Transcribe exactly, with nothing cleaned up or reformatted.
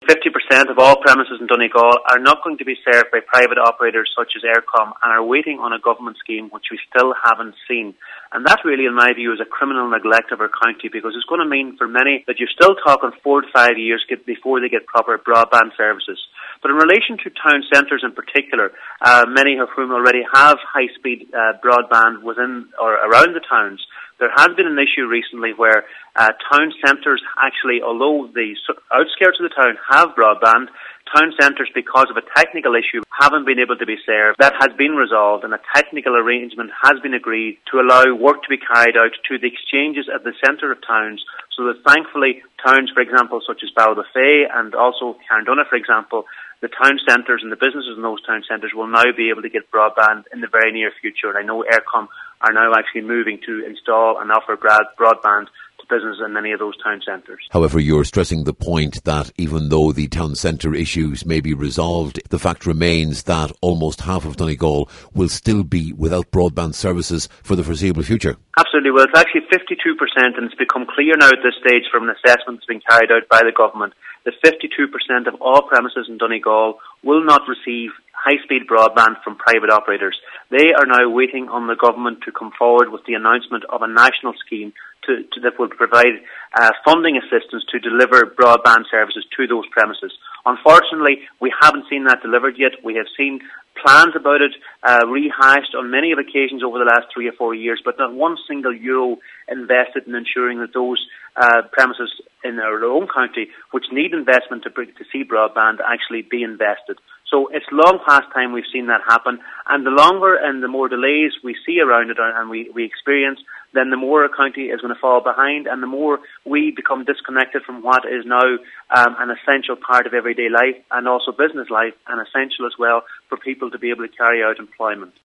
fifty percent of all premises in Donegal are not going to be served by private operators such as Eircom and are waiting on a government scheme which we still haven't seen. And that really, in my view, is a criminal neglect of our county, because it's going to mean for many that you're still talking four to five years before they get proper broadband services. But in relation to town centres in particular, uh, many of whom already have high-speed uh, broadband within or around the towns, there has been an issue recently where uh, town centres actually, although the outskirts of the town have broadband, town centres, because of a technical issue, haven't been able to be served. That has been resolved, and a technical arrangement has been agreed to allow work to be carried out to the exchanges at the centre of towns, so that thankfully towns, for example, such as Ballybofey and also Carndonagh, for example, the town centres and the businesses in those town centres will now be able to get broadband in the very near future. And I know Eircom are now actually moving to install and offer broadband to businesses in many of those town centres. However, you're stressing the point that even though the town centre issues may be resolved, the fact remains that almost half of Donegal will still be without broadband services for the foreseeable future. Absolutely. Well, it's actually fifty-two percent, and it's become clear now at this stage from an assessment that's been carried out by the government that fifty-two percent of all premises in Donegal will not receive high-speed broadband from private operators. They are now waiting on the government to come forward with the announcement of a national scheme to, to, that will provide uh, funding assistance to deliver broadband services to those premises. Unfortunately, we haven't seen that delivered yet. We have seen plans about it uh, rehashed on many of occasions over the last three or four years, but not one single euro invested in ensuring that those uh, premises in our own county, which need investment to, bring, to see broadband, actually be invested. So it's long past time we've seen that happen, and the longer and the more delays we see around it and we, we experience, then the more our county is going to fall behind, and the more we become disconnected from what is now um, an essential part of everyday life and also business life, and essential as well for people to be able to carry out employment.